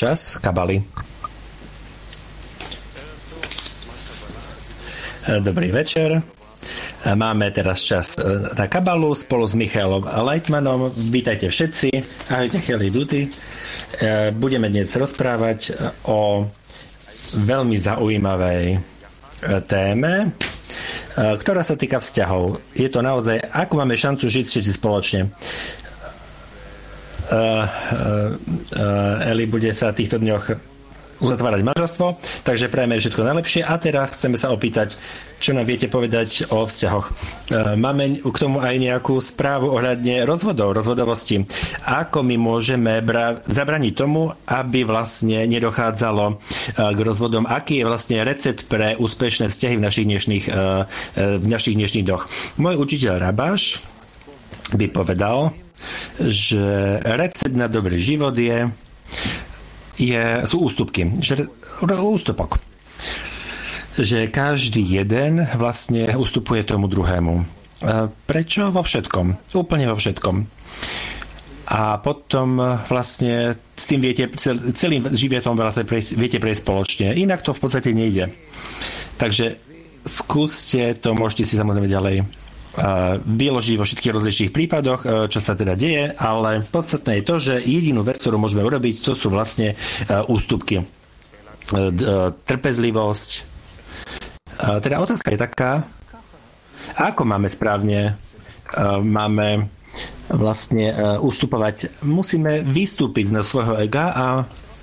čas kabaly. Dobrý večer. Máme teraz čas na kabalu spolu s Michailom Leitmanom. Vítajte všetci. Ahojte, Heli Duty. Budeme dnes rozprávať o veľmi zaujímavej téme, ktorá sa týka vzťahov. Je to naozaj, ako máme šancu žiť všetci spoločne. Eli bude sa v týchto dňoch uzatvárať manželstvo, takže prajeme všetko najlepšie a teraz chceme sa opýtať, čo nám viete povedať o vzťahoch. Máme k tomu aj nejakú správu ohľadne rozvodovosti. Ako my môžeme zabraniť tomu, aby vlastne nedochádzalo k rozvodom? Aký je vlastne recept pre úspešné vzťahy v našich dnešných dňoch? Môj učiteľ Rabáš by povedal, že recept na dobrý život sú ústupky. Ústupok. Že každý jeden vlastne ustupuje tomu druhému. Prečo? Vo všetkom. Úplne vo všetkom. A potom vlastne s tým viete, celým životom viete prejsť spoločne. Inak to v podstate nejde. Takže skúste to, môžete si samozrejme ďalej vyložiť vo všetkých rozličných prípadoch, čo sa teda deje, ale podstatné je to, že jedinú vec, ktorú môžeme urobiť, to sú vlastne ústupky. Trpezlivosť. Teda otázka je taká, ako máme správne vlastne ústupovať. Musíme vystúpiť z svojho ega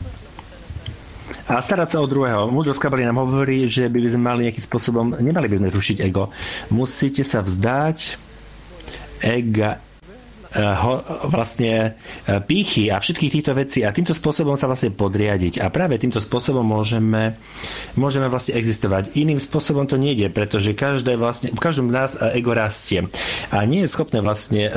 a starať sa o druhého. Múdrosť kabaly nám hovorí, že by sme mali nejakým spôsobom, nemali by sme rušiť ego. Musíte sa vzdať ega, vlastne pýchy a všetkých týchto vecí a týmto spôsobom sa vlastne podriadiť. A práve týmto spôsobom môžeme vlastne existovať. Iným spôsobom to nejde, pretože v každom z nás ego rastie. A nie je schopné vlastne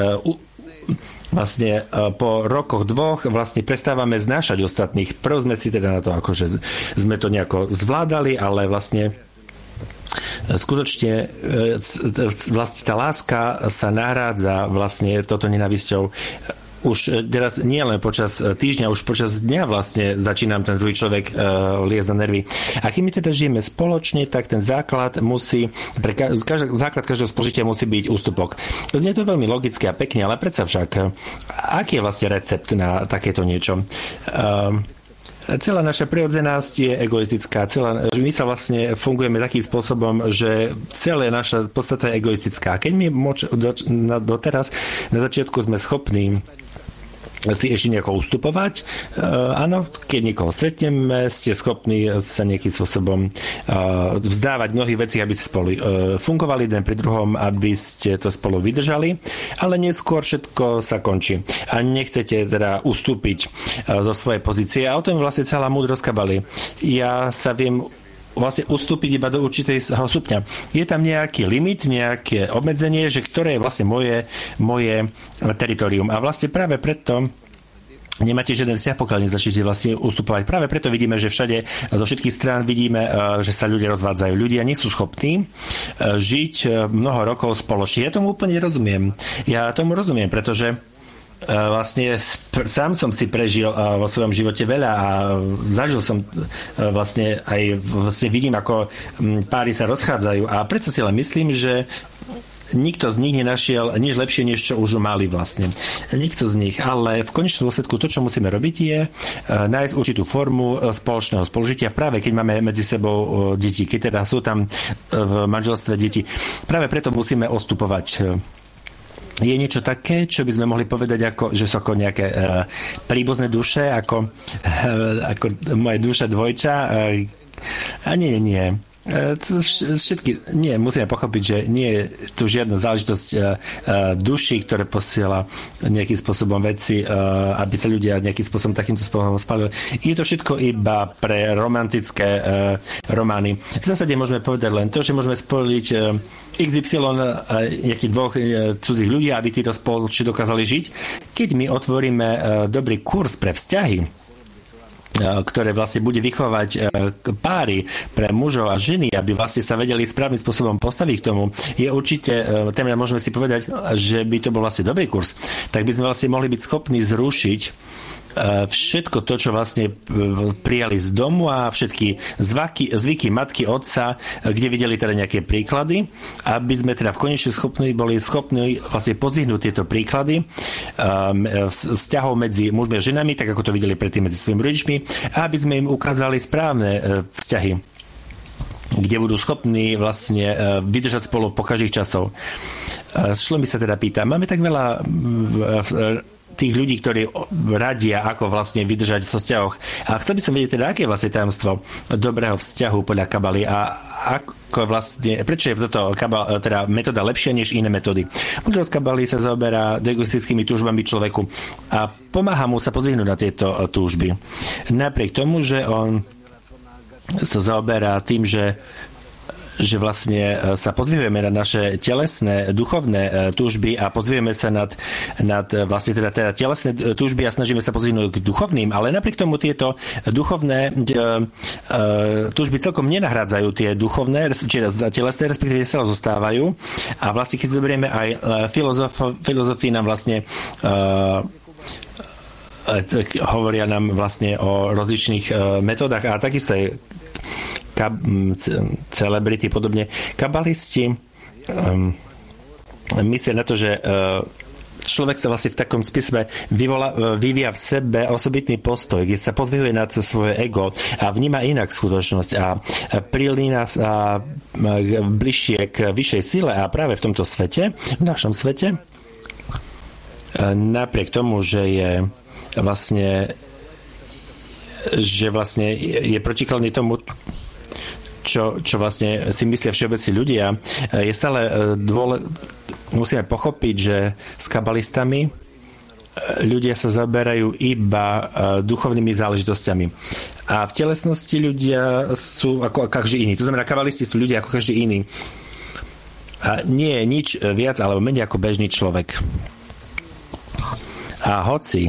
po rokoch dvoch vlastne prestávame znášať ostatných. Prv sme si teda na to akože sme to nejako zvládali, ale vlastne skutočne vlastne tá láska sa nahrádza vlastne toto nenávisťou. Už teraz nie len počas týždňa, už počas dňa vlastne začínam ten druhý človek liesť na nervy. A keď my teda žijeme spoločne, tak ten základ základ každého spoložitia musí byť ústupok. Znie to veľmi logicky a pekne, ale predsa však, aký je vlastne recept na takéto niečo? Celá naša prirodzenosť je egoistická. My sa vlastne fungujeme takým spôsobom, že celá naša podstata je egoistická. Keď my doteraz na začiatku sme schopní si ešte nejako ustupovať. Áno, keď niekoho stretneme, ste schopní sa nejakým spôsobom vzdávať mnohých vecí, aby ste spolu fungovali jeden pri druhom, aby ste to spolu vydržali, ale neskôr všetko sa končí. A nechcete teda ustúpiť zo svojej pozície. A o tom vlastne celá múdrosť kabaly. Ja sa viem vlastne ustúpiť iba do určitého stupňa. Je tam nejaký limit, nejaké obmedzenie, že ktoré je vlastne moje teritorium. A vlastne práve preto nemáte žiaden vzťah, pokiaľ nezačnete vlastne ustupovať. Práve preto vidíme, že všade zo všetkých strán vidíme, že sa ľudia rozvádzajú. Ľudia nie sú schopní žiť mnoho rokov spoločne. Ja tomu úplne rozumiem. Pretože vlastne sám som si prežil vo svojom živote veľa a zažil som vlastne vidím, ako páry sa rozchádzajú a predsa si len myslím, že nikto z nich nenašiel nič lepšie, než čo už mali vlastne. Nikto z nich. Ale v konečnom dôsledku to, čo musíme robiť, je nájsť určitú formu spoločného spolužitia práve keď máme medzi sebou deti. Keď teda sú tam v manželstve deti. Práve preto musíme ostupovať. Je niečo také, čo by sme mohli povedať, že sú ako nejaké príbuzné duše, ako moje duša dvojča. A nie. Musíme pochopiť, že nie je tu žiadna záležitosť duší, ktoré posiela nejakým spôsobom veci, aby sa ľudia nejakým spôsobom takýmto spôsobom spálili. Je to všetko iba pre romantické romány. V zásade môžeme povedať len to, že môžeme spojiť XY nejakých dvoch cudzích ľudí, aby títo spoločne dokázali žiť. Keď my otvoríme dobrý kurz pre vzťahy, ktoré vlastne bude vychovať páry pre mužov a ženy, aby vlastne sa vedeli správnym spôsobom postaviť k tomu, je určite, téma môžeme si povedať, že by to bol vlastne dobrý kurz, tak by sme vlastne mohli byť schopní zrušiť všetko to, čo vlastne prijali z domu a všetky zvyky matky, otca, kde videli teda nejaké príklady, aby sme teda v konečne boli schopní vlastne pozvihnúť tieto príklady vzťahov medzi mužmi a ženami, tak ako to videli predtým medzi svojimi rodičmi, a aby sme im ukázali správne vzťahy, kde budú schopní vlastne vydržať spolu po každých časov. Šlo mi sa teda pýta, máme tak veľa tých ľudí, ktorí radia, ako vlastne vydržať so vzťahoch. A chcel by som vedieť teda, aké je vlastne tajomstvo dobrého vzťahu podľa Kabaly a ako vlastne, prečo je toto teda metóda lepšia než iné metódy. Múdrosť Kabaly sa zaoberá egoistickými túžbami človeku a pomáha mu sa pozvihnúť na tieto túžby. Napriek tomu, že on sa zaoberá tým, že vlastne sa pozvihujeme na naše telesné, duchovné túžby a pozvihujeme sa nad vlastne teda telesné túžby a snažíme sa pozvihnúť k duchovným, ale napriek tomu tieto duchovné túžby celkom nenahrádzajú tie duchovné, čiže telesné, respektíve sa zostávajú. A vlastne keď zoberieme aj filozofii nám vlastne hovoria nám vlastne o rozličných metódach a takisto je celebrity podobne. Kabalisti myslia na to, že človek sa vlastne v takom spise vyvíja v sebe osobitný postoj, kde sa pozvihuje nad svoje ego a vníma inak skutočnosť a prilína sa bližšie k vyššej sile a práve v tomto svete, v našom svete, napriek tomu, že je vlastne je protikladný tomu, čo vlastne si myslia všeobecní ľudia, je stále musíme pochopiť, že s kabalistami ľudia sa zaberajú iba duchovnými záležitosťami. A v telesnosti ľudia sú ako každý iný. To znamená, kabalisti sú ľudia ako každý iný. A nie je nič viac alebo menej ako bežný človek. A hoci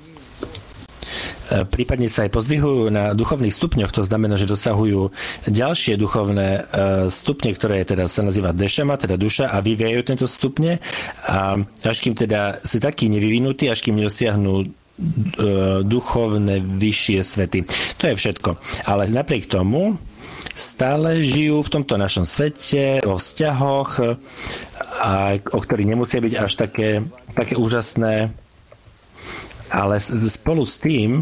prípadne sa aj pozdvihujú na duchovných stupňoch, to znamená, že dosahujú ďalšie duchovné stupne, ktoré teda sa nazýva dešama, teda duša, a vyvíjajú tento stupne a až kým teda sú takí nevyvinutí, až kým nedosiahnu duchovné vyššie svety. To je všetko. Ale napriek tomu stále žijú v tomto našom svete, vo vzťahoch, o ktorých nemusia byť až také úžasné, ale spolu s tým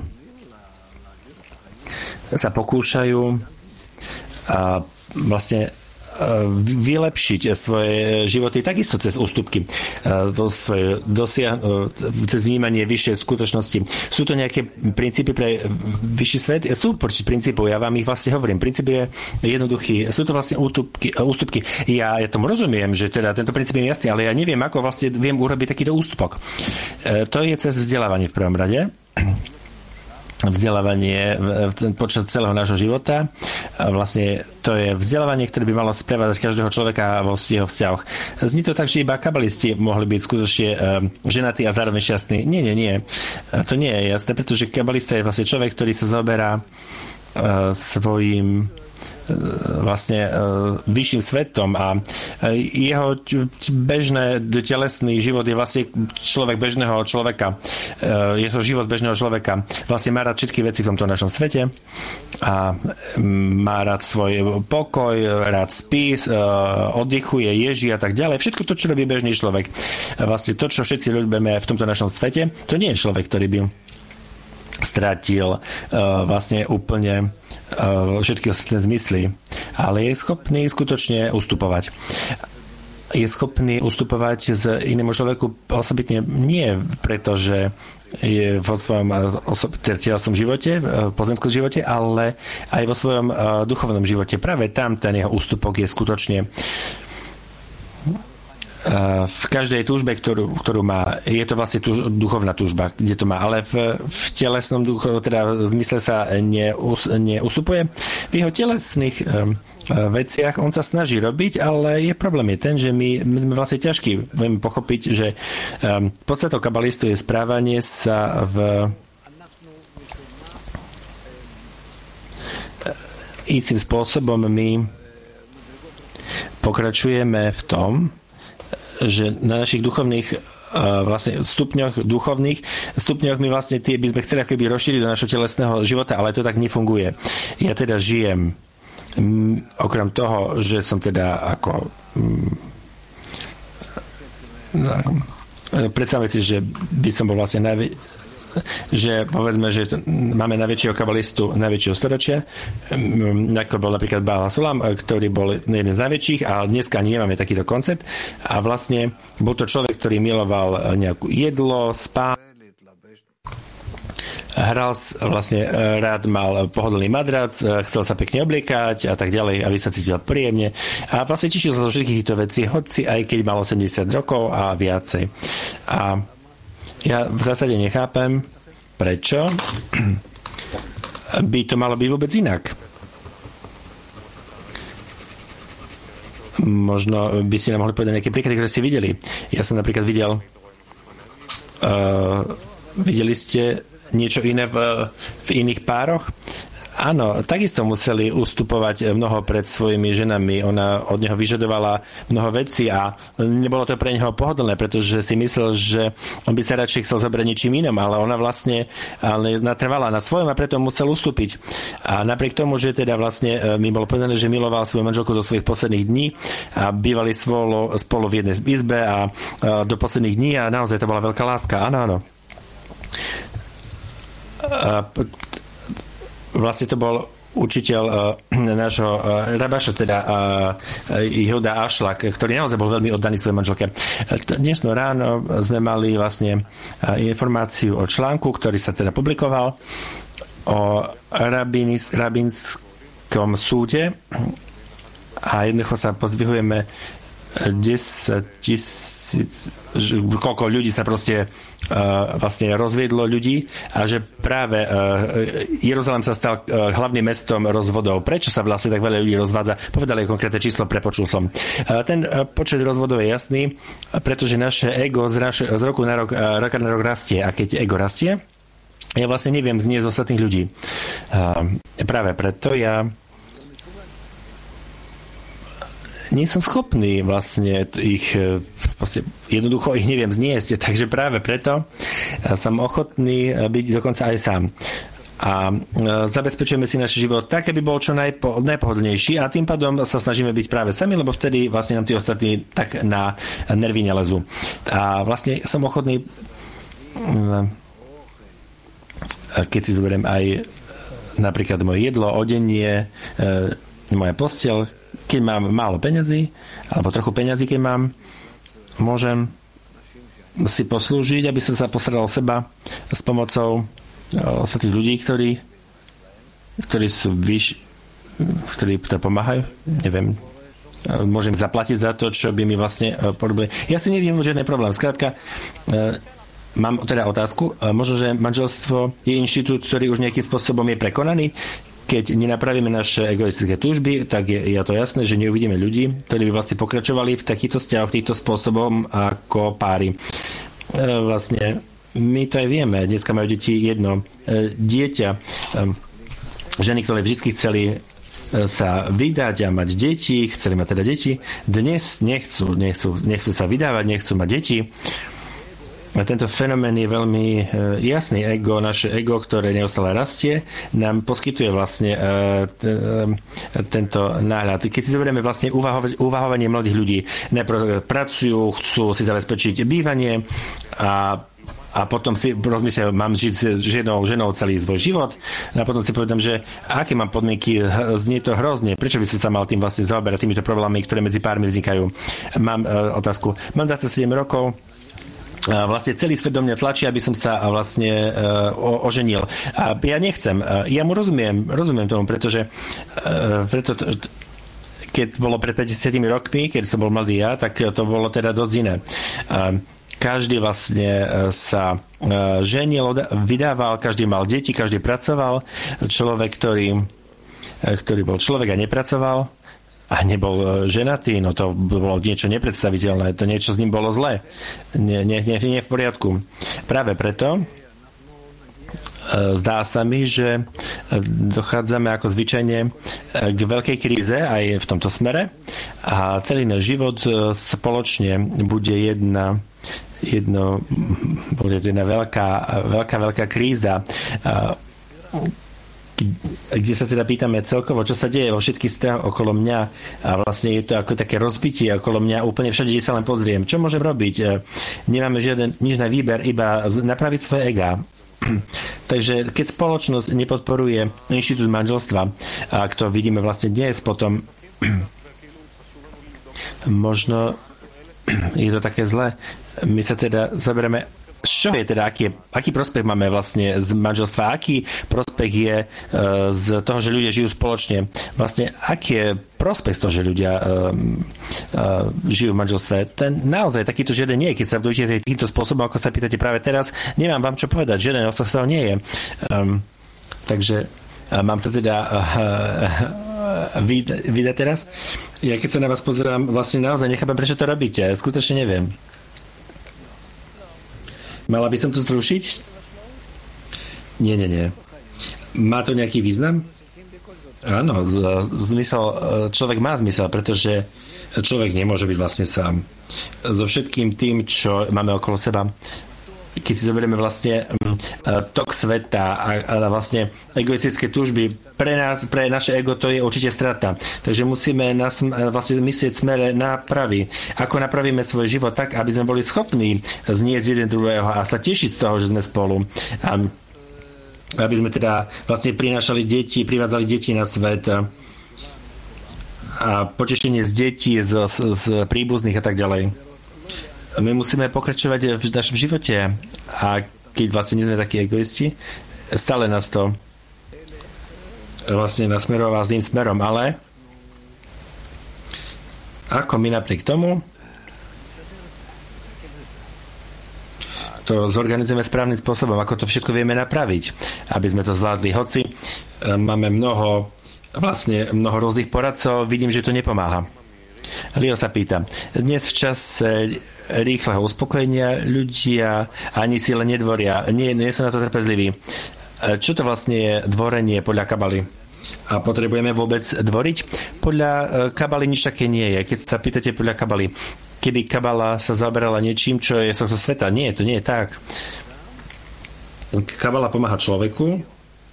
sa pokúšajú vlastne vylepšiť svoje životy takisto cez ústupky, cez vnímanie vyššej skutočnosti. Sú to nejaké princípy pre vyšší svet? Sú princípov, ja vám ich vlastne hovorím. Princíp je jednoduchý. Sú to vlastne ústupky. Ja tomu rozumiem, že teda tento princíp je jasný, ale ja neviem, ako vlastne viem urobiť takýto ústupok. To je cez vzdelávanie v prvom rade. Vzdelávanie počas celého nášho života. Vlastne to je vzdelávanie, ktoré by malo sprevádzať každého človeka vo jeho vzťahoch. Zní to tak, že iba kabalisti mohli byť skutočne ženatí a zároveň šťastní. Nie. To nie je jasné, pretože kabalista je vlastne človek, ktorý sa zaoberá svojím vlastne vyšším svetom a jeho bežný telesný život je vlastne človek bežného človeka. Je to život bežného človeka. Vlastne má rád všetky veci v tomto našom svete a má rád svoj pokoj, rád spí, oddychuje, ježí a tak ďalej. Všetko to, čo robí bežný človek. Vlastne to, čo všetci ľubíme v tomto našom svete, to nie je človek, ktorý by stratil vlastne úplne všetky ostatné zmysly, ale je schopný skutočne ustupovať. Je schopný ustupovať z inému človeku osobitne nie preto, že je vo svojom telesnom živote, pozemskom živote, ale aj vo svojom duchovnom živote. Práve tam ten jeho ústupok je skutočne v každej túžbe, ktorú má, je to vlastne duchovná túžba, kde to má, ale v telesnom teda zmysle sa neusupuje. V jeho telesných veciach on sa snaží robiť, ale problém je ten, že my sme vlastne ťažkí. Vieme pochopiť, že podstatou kabalistu je správanie sa istým spôsobom my pokračujeme v tom, že na našich duchovných vlastne stupňoch duchovných stupňoch my vlastne tie by sme chceli ako keby rozšíriť do našho telesného života, ale to tak nefunguje. Ja teda žijem okrem toho, že som teda ako predstavme si, že by som bol vlastne že povedzme, že máme najväčšieho kabalistu najväčšieho storočia, ako bol napríklad Baal Hasulam, ktorý bol jeden z najväčších, a dneska ani nemáme takýto koncept. A vlastne bol to človek, ktorý miloval nejakú jedlo, spánok, hral vlastne rád, mal pohodlný madrac, chcel sa pekne obliekať a tak ďalej, aby sa cítil príjemne. A vlastne tešil sa zo všetkých týchto vecí, hoci aj keď mal 80 rokov a viacej. A ja v zásade nechápem, prečo by to malo byť vôbec inak. Možno by si nám mohli povedať nejaké príklady, ktoré ste videli. Ja som napríklad videli ste niečo iné v iných pároch? Áno, takisto museli ustupovať mnoho pred svojimi ženami. Ona od neho vyžadovala mnoho vecí a nebolo to pre neho pohodlné, pretože si myslel, že on by sa radšej chcel zabrať ničím inom, ale ona vlastne natrvala na svojom a preto musel ustúpiť. A napriek tomu, že teda vlastne mi bolo povedané, že miloval svoju manželku do svojich posledných dní a bývali spolu v jednej izbe a do posledných dní a naozaj to bola veľká láska. Áno. Vlastne to bol učiteľ nášho rabaša, teda Jehuda Ašlak, ktorý naozaj bol veľmi oddaný svojej manželke. Dnesno ráno sme mali vlastne informáciu o článku, ktorý sa teda publikoval o rabinskom súde a jednoducho sa pozdvihujeme 10 000, koľko ľudí sa proste vlastne rozviedlo ľudí a že práve Jeruzalém sa stal hlavným mestom rozvodov. Prečo sa vlastne tak veľa ľudí rozvádza? Povedali konkrétne číslo, prepočul som. Ten počet rozvodov je jasný, pretože naše ego z roku na rok rastie. A keď ego rastie, ja vlastne neviem zniesť ostatných ľudí. Práve preto ja nie som schopný vlastne jednoducho ich neviem zniesť, takže práve preto som ochotný byť dokonca aj sám. A zabezpečujeme si náš život tak, aby bol čo najpohodlnejší a tým pádom sa snažíme byť práve sami, lebo vtedy vlastne nám tí ostatní tak na nervy nelezú. A vlastne som ochotný, keď si zoberiem aj napríklad moje jedlo, odenie, moja posteľ, keď mám málo peňazí, alebo trochu peňazí, keď mám, môžem si poslúžiť, aby som sa postaral o seba s pomocou tých ľudí, ktorí sú ktorí to pomáhajú. Neviem, môžem zaplatiť za to, čo by mi vlastne porobili. Ja si neviem žiadny problém. Skrátka, mám teda otázku. Možno, že manželstvo je inštitút, ktorý už nejakým spôsobom je prekonaný. Keď nenapravíme naše egoistické túžby, tak je to jasné, že neuvidíme ľudí, ktorí by vlastne pokračovali v takýchto vzťahoch, týmto spôsobom ako páry. Vlastne my to aj vieme. Dneska majú deti jedno dieťa. Ženy, ktoré vždy chceli sa vydať a mať deti, chceli mať teda deti, dnes nechcú sa vydávať, nechcú mať deti. A tento fenomén je veľmi jasný. Naše ego, ktoré neustále rastie, nám poskytuje vlastne tento náhľad. Keď si zoberieme vlastne uvahovanie mladých ľudí, najprv pracujú, chcú si zabezpečiť bývanie a potom si rozmyslia, mám žiť s ženou celý svoj život a potom si povedám, že aké mám podmienky, znie to hrozne, prečo by som sa mal tým vlastne zaoberať týmito problémami, ktoré medzi pármi vznikajú. Mám otázku, mám 27 rokov, vlastne celý svet do mňa tlačí, aby som sa vlastne oženil. A ja nechcem. Ja mu rozumiem tomu, pretože keď bolo pred 50 rokmi, keď som bol mladý ja, tak to bolo teda dosť iné. Každý vlastne sa ženil, vydával, každý mal deti, každý pracoval. Človek, ktorý bol človek a nepracoval, a nebol ženatý, no to bolo niečo nepredstaviteľné, to niečo s ním bolo zlé. Nie v poriadku. Práve preto zdá sa mi, že dochádzame ako zvyčajne k veľkej kríze aj v tomto smere a celý náš život spoločne bude jedna bude to jedna veľká kríza, kde sa teda pýtame celkovo, čo sa deje vo všetkých stranách okolo mňa a vlastne je to ako také rozbitie okolo mňa úplne všade, kde sa len pozriem. Čo môžem robiť? Nemáme nič na výber, iba napraviť svoje ega. Takže keď spoločnosť nepodporuje inštitút manželstva, a to vidíme vlastne dnes, potom možno je to také zlé. My sa teda zaberieme, čo je teda, aký prospech máme vlastne z manželstva, aký prospech je z toho, že ľudia žijú spoločne. Vlastne, aký je prospech z toho, že ľudia žijú v manželstve. Ten naozaj takýto žiaden nie je. Keď sa budete týmto spôsobom, ako sa pýtate práve teraz, nemám vám čo povedať. Žiaden osah z toho nie je. Takže mám sa teda vydať teraz. Ja keď sa na vás pozerám, vlastne naozaj nechápem, prečo to robíte. Skutočne neviem. Mala by som to zrušiť? Nie. Má to nejaký význam? Áno, človek má zmysel, pretože človek nemôže byť vlastne sám. So všetkým tým, čo máme okolo seba, keď si zoberieme vlastne tok sveta a vlastne egoistické túžby, pre naše ego to je určite strata. Takže musíme vlastne myslieť smere na pravý. Ako napravíme svoj život tak, aby sme boli schopní zniesť jeden druhého a sa tešiť z toho, že sme spolu. Aby sme teda vlastne prinášali privádzali deti na svet a potešenie z detí, z príbuzných a tak ďalej. My musíme pokračovať v našom živote a keď vlastne nie sme takí egoisti, stále nás to vlastne nasmerová zlým smerom, ale ako my napriek tomu to zorganizujeme správnym spôsobom, ako to všetko vieme napraviť, aby sme to zvládli. Hoci máme mnoho rôznych poradcov, vidím, že to nepomáha. Leo sa pýta, dnes v čase rýchleho uspokojenia ľudia ani si len nedvoria, nie sú na to trpezliví. Čo to vlastne je dvorenie podľa kabaly? A potrebujeme vôbec dvoriť? Podľa kabaly nič také nie je. Keď sa pýtate podľa kabaly, keby kabala sa zaoberala niečím, čo je z tohto sveta, nie, to nie je tak. Kabala pomáha človeku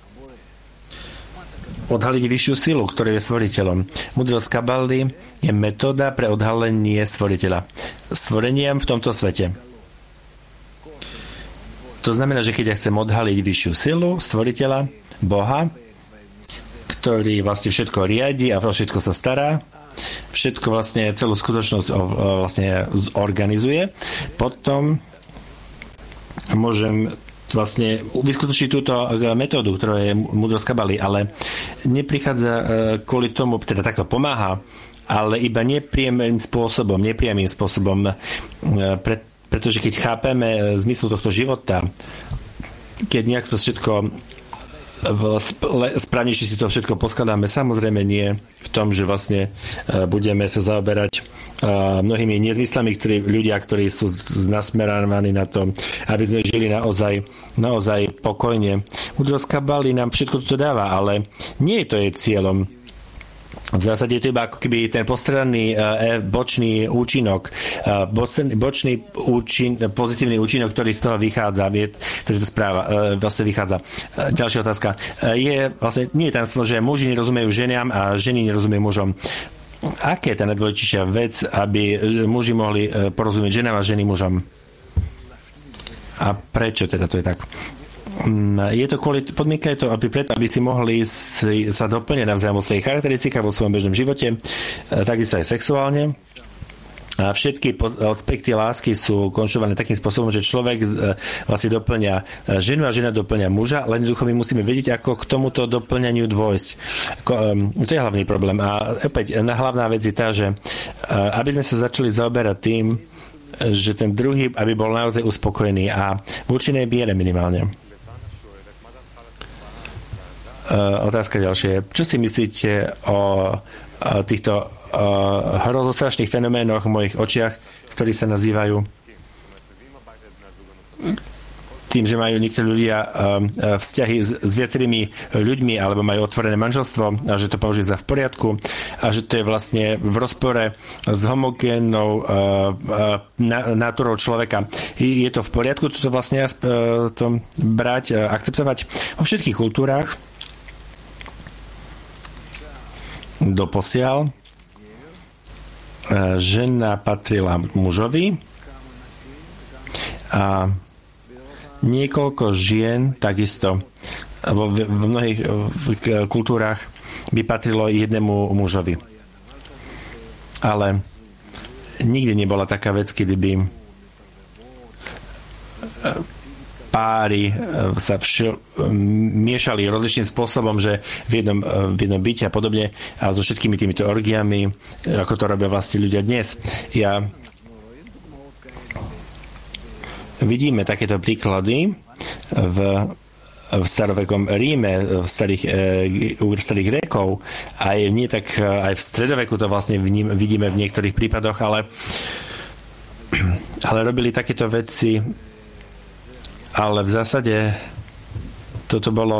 odhaliť vyššiu silu, ktorý je stvoriteľom. Múdrosť kabaly je metóda pre odhalenie stvoriteľa. Stvoreniem v tomto svete. To znamená, že keď ja chcem odhaliť vyššiu silu stvoriteľa, Boha, ktorý vlastne všetko riadi a všetko sa stará, všetko vlastne celú skutočnosť vlastne zorganizuje, potom môžem vlastne vyskutočniť túto metódu, ktorá je múdrosť kabaly, ale neprichádza kvôli tomu, teda takto pomáha, ale iba nepriamým spôsobom, pretože keď chápeme zmysel tohto života, keď nejak to všetko správnejšie si to všetko poskladáme, samozrejme nie v tom, že vlastne budeme sa zaoberať mnohými nezmyslami, ktorí sú nasmerovaní na to, aby sme žili naozaj pokojne. Múdrosť kabaly nám všetko toto dáva, ale nie je to jej cieľom. V zásade je to iba ako keby ten postranný bočný účinok, pozitívny účinok, ktorý z toho vychádza, ktorý to správa, vlastne vychádza. Ďalšia otázka. Nie je tam slovo, že muži nerozumejú ženiam a ženy nerozumejú mužom. Aké je tá najdôležitejšia vec, aby muži mohli porozumieť ženám a ženy mužom? A prečo teda to je tak? Je to podmienka je to, aby si mohli sa doplňať navzájom vo svojich charakteristikách, vo svojom bežnom živote, takisto aj sexuálne. A všetky aspekty lásky sú konštruované takým spôsobom, že človek vlastne doplňa ženu a žena doplňa muža, len jednoducho my musíme vedieť, ako k tomuto doplňaniu dôjsť. To je hlavný problém. A opäť, hlavná vec je tá, že aby sme sa začali zaoberať tým, že ten druhý, aby bol naozaj uspokojený a v určenej miere minimálne. Otázka ďalšia. Čo si myslíte o týchto hrozostrašných fenoménoch v mojich očiach, ktorí sa nazývajú tým, že majú niektorí ľudia vzťahy s viacerými ľuďmi alebo majú otvorené manželstvo a že to považujú za v poriadku a že to je vlastne v rozpore s homogénnou natúrou človeka. Je to v poriadku toto vlastne to brať, akceptovať vo všetkých kultúrách doposiaľ žena patrila mužovi a niekoľko žien takisto v mnohých kultúrach by patrilo jednému mužovi. Ale nikdy nebola taká vec, kedy by páry sa miešali rozličným spôsobom, že v jednom byte a podobne a so všetkými týmito orgiami, ako to robia vlastne ľudia dnes. Vidíme takéto príklady v starovekom Ríme, v starých Grékov, aj nie tak aj v stredoveku to vlastne vidíme v niektorých prípadoch, ale robili takéto veci, ale v zásade to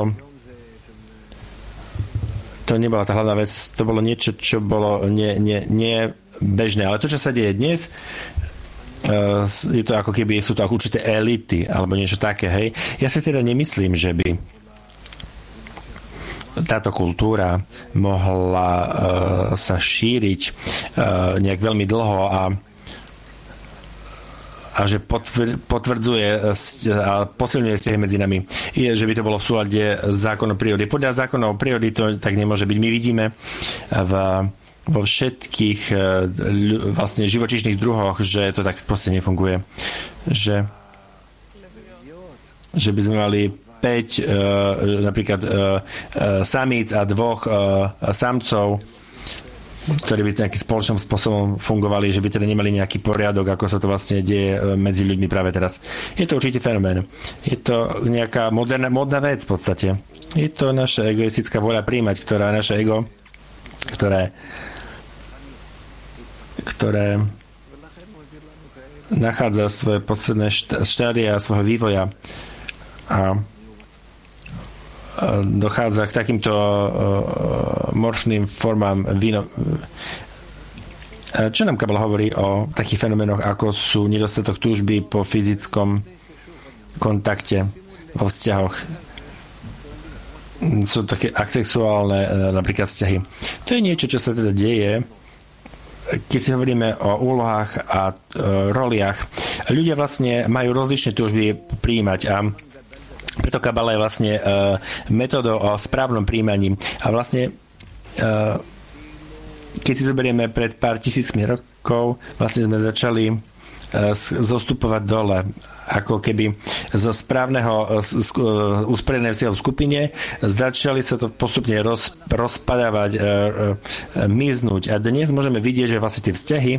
nebola tá hlavná vec, to bolo niečo, čo bolo nie bežné. Ale to, čo sa deje dnes, je to ako keby sú to určité elity alebo niečo také, hej. Ja si teda nemyslím, že by táto kultúra mohla sa šíriť nejak veľmi dlho a že potvrdzuje a posilňuje vzťahy medzi nami. Že by to bolo v súlade s zákonom prírody. Podľa zákonov prírody to tak nemôže byť. My vidíme vo všetkých vlastne živočíšnych druhoch, že to tak proste nefunguje. Že by sme mali 5 napríklad samíc a 2 samcov, ktorí by nejakým spoločným spôsobom fungovali, že by teda nemali nejaký poriadok, ako sa to vlastne deje medzi ľuďmi práve teraz. Je to určite fenomén. Je to nejaká modná vec v podstate. Je to naša egoistická vôľa príjmať, naše ego, ktoré nachádza svoje posledné štádia svojho vývoja a dochádza k takýmto morfným formám Čo nám Kabala hovorí o takých fenoménoch, ako sú nedostatok túžby po fyzickom kontakte vo vzťahoch? Sú také asexuálne napríklad vzťahy. To je niečo, čo sa teda deje, keď si hovoríme o úlohách a roliach. Ľudia vlastne majú rozličné túžby prijímať a preto Kabala je vlastne metódou o správnom príjmaní. A vlastne keď si zoberieme pred pár tisícmi rokov, vlastne sme začali zostupovať dole, ako keby zo správneho usporiadaného vzťahu v skupine začali sa to postupne rozpadávať, miznúť. A dnes môžeme vidieť, že vlastne tie vzťahy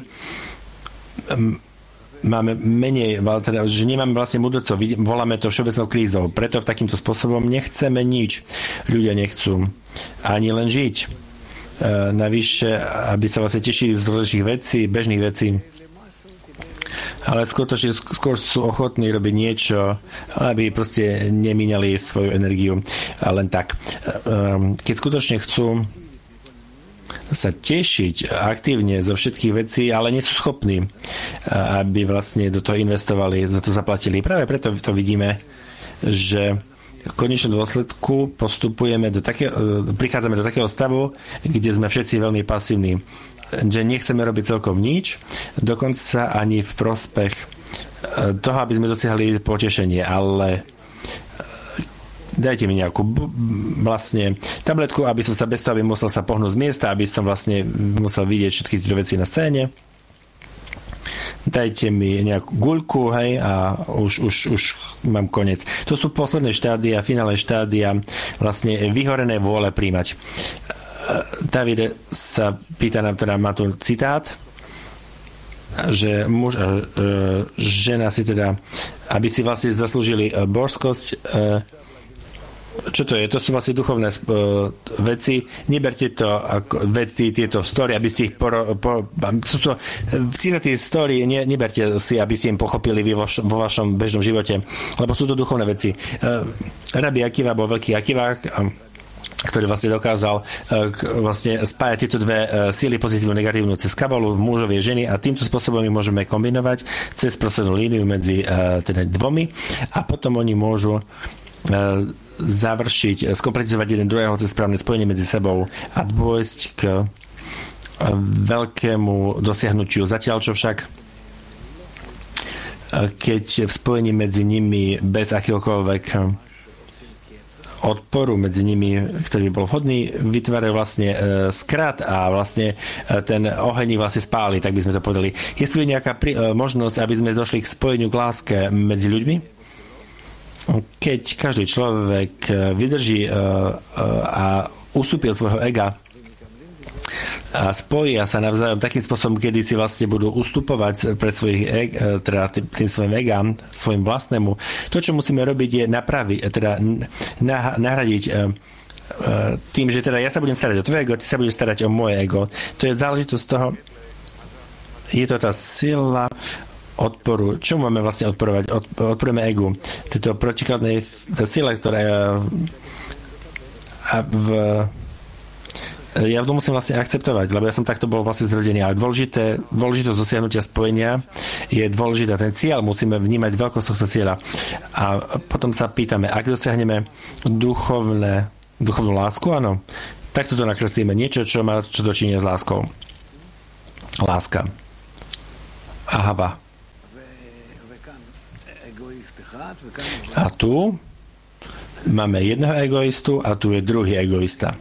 máme menej, teda, že nemáme vlastne mudrcov, voláme to všeobecnou krízou. Preto v takýmto spôsobom nechceme nič. Ľudia nechcú ani len žiť. Navyše, aby sa vlastne tešili z rozličných vecí, bežných vecí. Ale skutočne skôr sú ochotní robiť niečo, aby proste nemíňali svoju energiu. A len tak. Keď skutočne chcú sa tešiť aktívne zo všetkých vecí, ale nie sú schopní, aby vlastne do toho investovali, za to zaplatili. Práve preto to vidíme, že v konečnom dôsledku prichádzame do takého stavu, kde sme všetci veľmi pasívni. Že nechceme robiť celkom nič, dokonca ani v prospech toho, aby sme dosiahli potešenie, ale dajte mi nejakú vlastne tabletku, aby som sa bez toho, aby musel sa pohnúť z miesta, aby som vlastne musel vidieť všetky tieto veci na scéne. Dajte mi nejakú guľku, hej, a už mám koniec. To sú posledné štádia, finálne štádia vlastne vyhorené vôle príjmať. Davide sa pýta nám, teda má tu citát, že muž a žena si teda, aby si vlastne zaslúžili božskosť, čo to je? To sú vlastne duchovné veci. Neberte to ako veci, tieto story, aby si ich tie story neberte si, aby si im pochopili vo vašom bežnom živote, lebo sú to duchovné veci. Rabbi Akiva bol veľký akivák, ktorý vlastne dokázal vlastne spájať tieto dve síly, pozitívnu a negatívnu, cez kabalu v mužovej ženy, a týmto spôsobom môžeme kombinovať cez prostrednú líniu medzi teda dvomi, a potom oni môžu završiť, skompletizovať jeden druhého cez správne spojenie medzi sebou a dôjsť k veľkému dosiahnutiu. Zatiaľ, čo však keď v spojení medzi nimi bez akéhokoľvek odporu medzi nimi, ktorý by bol vhodný, vytvárajú vlastne skrat a vlastne ten oheň vlastne spáli, tak by sme to povedali. Je tu nejaká možnosť, aby sme došli k spojeniu, k láske medzi ľuďmi? Keď každý človek vydrží a ustúpi od svojho ega a spojia sa navzájom takým spôsobom, kedy si vlastne budú ustupovať pred teda tým svojim egám, svojim vlastnému. To, čo musíme robiť, je nahradiť tým, že teda ja sa budem starať o tvoje ego, ty sa budeš starať o moje ego. To je záležitosť toho, je to tá sila odporu. Čomu máme vlastne odporovať? Odporujeme egu. Tieto protikladnej sile, ktorá ja to musím vlastne akceptovať, lebo ja som takto bol vlastne zrodený, ale dôležitosť dosiahnutia spojenia je dôležitá. Ten cieľ musíme vnímať veľkosť tohto cieľa. A potom sa pýtame, ak dosiahneme duchovnú lásku, áno, takto to nakreslíme. Niečo, čo má čo dočinia s láskou. Láska. Ahava. A tu máme jedného egoistu a tu je druhý egoista.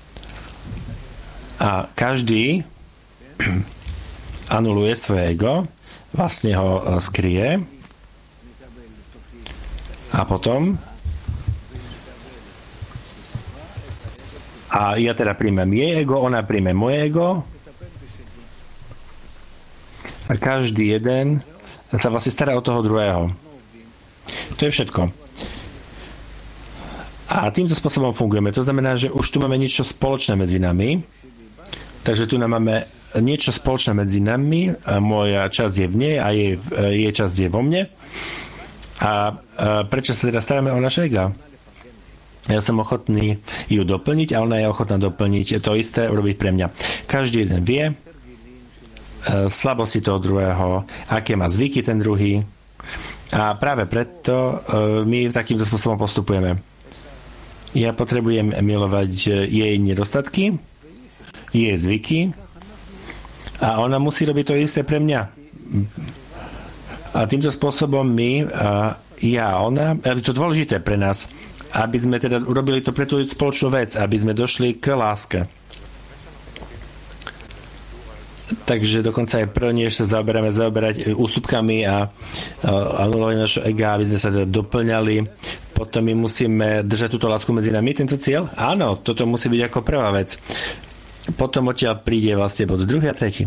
A každý anuluje svoje ego, vlastne ho skrie, a potom ja teda príjmem jej ego, ona príjme moje ego, a každý jeden sa vlastne stará o toho druhého. To je všetko. A týmto spôsobom fungujeme. To znamená, že už tu máme niečo spoločné medzi nami. Takže tu máme niečo spoločné medzi nami. Moja časť je v nej a jej časť je vo mne. A prečo sa teda staráme o naše ega? Ja som ochotný ju doplniť a ona je ochotná doplniť to isté, urobiť pre mňa. Každý jeden vie slabosti toho druhého, aké má zvyky ten druhý. A práve preto my takýmto spôsobom postupujeme. Ja potrebujem milovať jej nedostatky, jej zvyky, a ona musí robiť to isté pre mňa. A týmto spôsobom my, ja a ona, je to dôležité pre nás, aby sme teda urobili to pre tú spoločnú vec, aby sme došli k láske. Takže dokonca aj prvne, než sa zaoberať ústupkami a anulovať našho ega, aby sme sa teda doplňali, potom my musíme držať túto lásku medzi nami, tento cieľ? Áno, toto musí byť ako prvá vec. Potom odtiaľ príde vlastne bod druhý a tretí.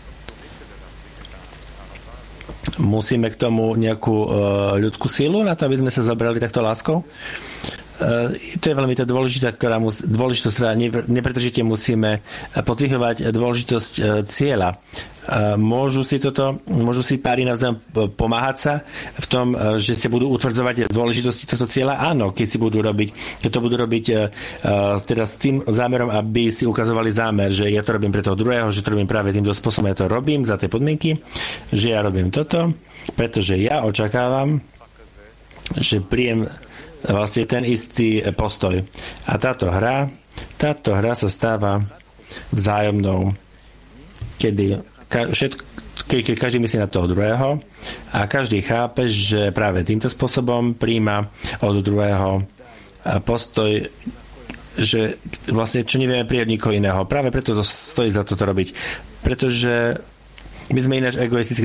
Musíme k tomu nejakú ľudskú silu na to, aby sme sa zabrali takto láskou? To je veľmi dôležitosť, ktorá nepretržite musíme podvihovať dôležitosť cieľa. Môžu si páry navzájom pomáhať sa v tom, že si budú utvrdzovať dôležitosti tohto cieľa? Áno, keď to budú robiť teda s tým zámerom, aby si ukazovali zámer, že ja to robím pre toho druhého, že to robím práve týmto spôsobom, ja to robím za tie podmienky, že ja robím toto, pretože ja očakávam, že príjem vlastne ten istý postoj. A táto hra sa stáva vzájomnou, keď každý myslí na toho druhého a každý chápe, že práve týmto spôsobom príjma od druhého postoj, že vlastne čo nevieme prijať nikoho iného. Práve preto to stojí za to robiť. Pretože my sme ináč egoistickí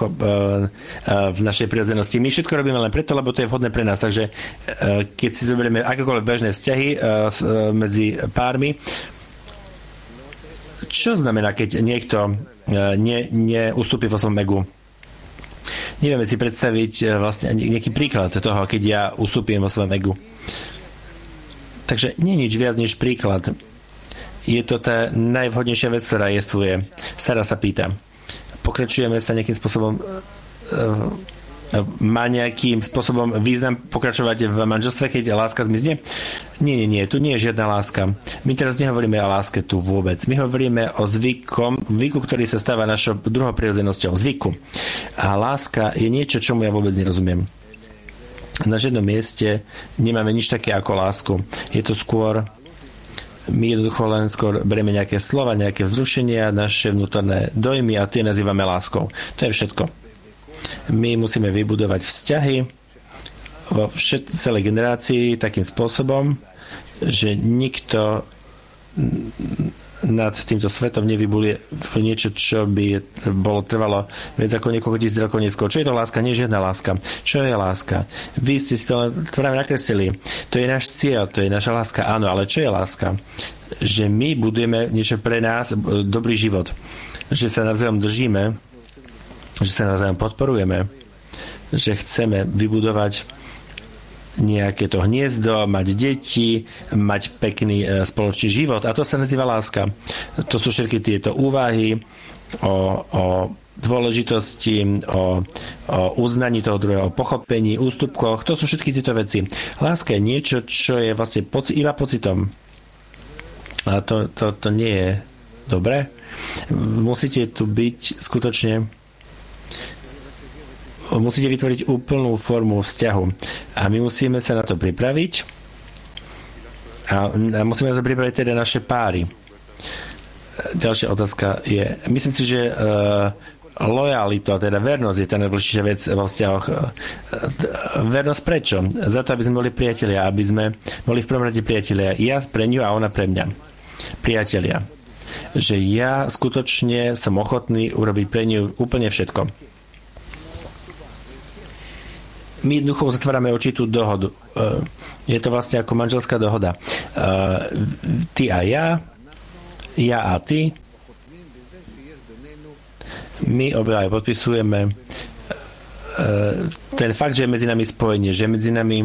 v našej prirodzenosti. My všetko robíme len preto, lebo to je vhodné pre nás. Takže keď si zoberieme akékoľvek bežné vzťahy medzi pármi, čo znamená, keď niekto neustúpi vo svojom egu? Nevieme si predstaviť vlastne nejaký príklad toho, keď ja ustúpim vo svojom egu. Takže nie je nič viac než príklad. Je to tá najvhodnejšia vec, ktorá jestvuje. Sara sa pýta. Pokračujeme sa nejakým spôsobom má nejakým spôsobom význam pokračovať v manželstve, keď láska zmizne? Nie, tu nie je žiadna láska. My teraz nehovoríme o láske tu vôbec. My hovoríme o zvyku, ktorý sa stáva našou druhou prirodzenosťou. Zvyku. A láska je niečo, čomu ja vôbec nerozumiem. Na žiadnom mieste nemáme nič také ako lásku. Je to skôr my jednoducho len skôr berieme nejaké slova, nejaké vzrušenia, naše vnútorné dojmy a tie nazývame láskou. To je všetko. My musíme vybudovať vzťahy vo celej generácii takým spôsobom, že nikto nad týmto svetom nevybuduje niečo, čo by bolo trvalo viac ako niekoľko tisíc rokov neskôr. Čo je to láska? Nie je žiadna láska. Čo je láska? Vy ste si to len práve nakreslili. To je náš cieľ, to je naša láska. Áno, ale čo je láska? Že my budujeme niečo pre nás, dobrý život. Že sa navzájom držíme, že sa navzájom podporujeme, že chceme vybudovať nejaké to hniezdo, mať deti, mať pekný spoločný život. A to sa nazýva láska. To sú všetky tieto úvahy o dôležitosti, o uznaní toho druhého, o pochopení, ústupkoch. To sú všetky tieto veci. Láska je niečo, čo je vlastne iba pocitom. A to nie je dobre. Musíte tu byť skutočne musíte vytvoriť úplnú formu vzťahu. A my musíme sa na to pripraviť a musíme na to pripraviť teda naše páry. Ďalšia otázka je, myslím si, že lojalita, teda vernosť je tá najdôležitejšia vec vo vzťahoch. Vernosť prečo? Za to, aby sme boli priatelia, aby sme boli v prvom rade priatelia. Ja pre ňu a ona pre mňa. Priatelia. Že ja skutočne som ochotný urobiť pre ňu úplne všetko. My jednoducho zatvárame určitú dohodu. Je to vlastne ako manželská dohoda. Ty a ja a ty. My obaja podpisujeme ten fakt, že je medzi nami spojenie, že je medzi nami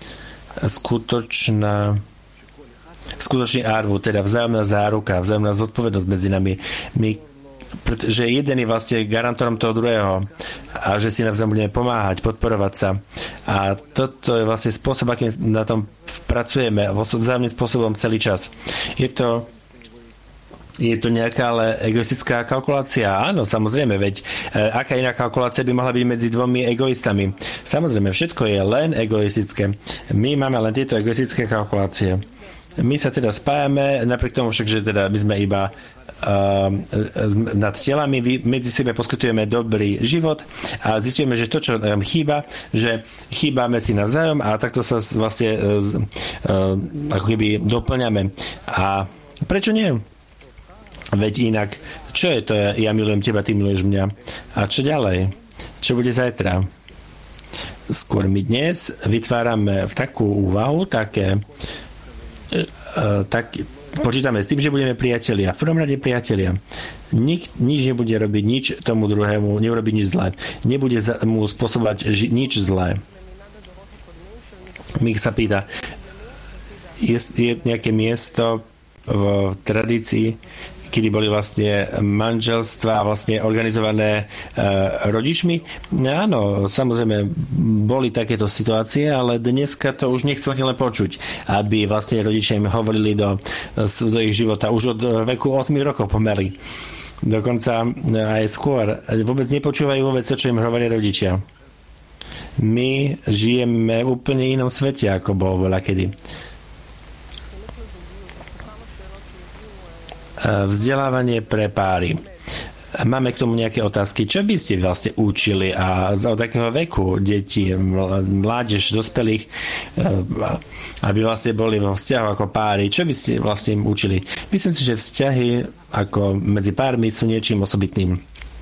skutočný árvu, teda vzájomná záruka, vzájomná zodpovednosť medzi nami. Že jeden je vlastne garantorom toho druhého a že si navzájom budeme pomáhať, podporovať sa. A toto je vlastne spôsob, akým na tom pracujeme vzájomným spôsobom celý čas. Je to nejaká ale egoistická kalkulácia? Áno, samozrejme, veď aká iná kalkulácia by mohla byť medzi dvomi egoistami? Samozrejme, všetko je len egoistické. My máme len tieto egoistické kalkulácie. My sa teda spájame, napriek tomu však, že teda my sme iba nad telami, medzi sebe poskytujeme dobrý život a zistíme, že to, čo nám chýba, že chýbame si navzájom a takto sa vlastne ako keby doplňame. A prečo nie? Veď inak, čo je to? Ja milujem teba, ty miluješ mňa. A čo ďalej? Čo bude zajtra? Skôr my dnes vytvárame takú úvahu, počítame s tým, že budeme priatelia. V prvom rade priatelia. Nič nebude robiť nič tomu druhému, neurobiť nič zlé. Nebude mu spôsobovať nič zlé. Mik sa pýta, je nejaké miesto v tradícii, kedy boli vlastne manželstvá vlastne organizované rodičmi. Áno, samozrejme, boli takéto situácie, ale dneska to už nechcem len počuť, aby vlastne rodičia im hovorili do ich života už od veku 8 rokov pomery. Dokonca aj skôr. Vôbec nepočúvajú vôbec to, čo im hovoria rodičia. My žijeme v úplne inom svete, ako bolo voľakedy. Vzdelávanie pre páry. Máme k tomu nejaké otázky. Čo by ste vlastne učili a od takého veku detí, mládež, dospelých, aby vlastne boli vo vzťahu ako páry? Čo by ste vlastne im učili? Myslím si, že vzťahy ako medzi pármi sú niečím osobitným.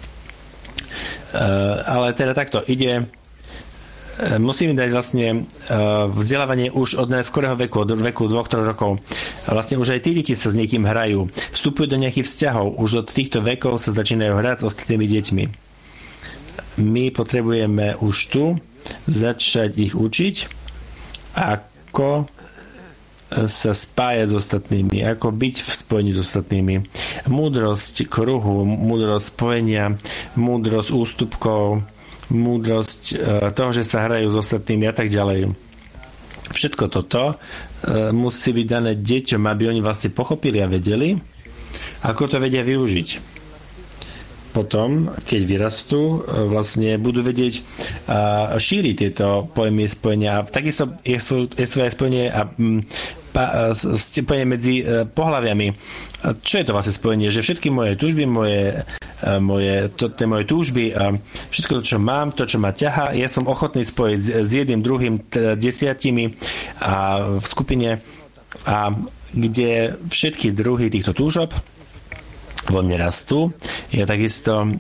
Ale teda takto ide. Musíme dať vlastne vzdelávanie už od najskorého veku, od veku 2-3 rokov. Vlastne už aj tí deti sa s niekým hrajú. Vstupujú do nejakých vzťahov. Už od týchto vekov sa začínajú hrať s ostatnými deťmi. My potrebujeme už tu začať ich učiť, ako sa spájať s ostatnými, ako byť v spojení s ostatnými. Múdrosť kruhu, múdrosť spojenia, múdrosť ústupkov, múdrosť toho, že sa hrajú s ostatnými a tak ďalej. Všetko toto musí byť dané deťom, aby oni vlastne pochopili a vedeli, ako to vedia využiť. Potom, keď vyrastú, vlastne budú vedieť šíriť tieto pojmy spojenia. Takisto je svoje spojenie a spojenie medzi pohlaviami. Čo je to vlastne spojenie? Že všetky moje túžby, moje túžby, všetko to, čo mám, to, čo ma ťahá, ja som ochotný spojiť s jedným, druhým, 10 a v skupine, a kde všetky druhy týchto túžob vo mne rastú. Ja takisto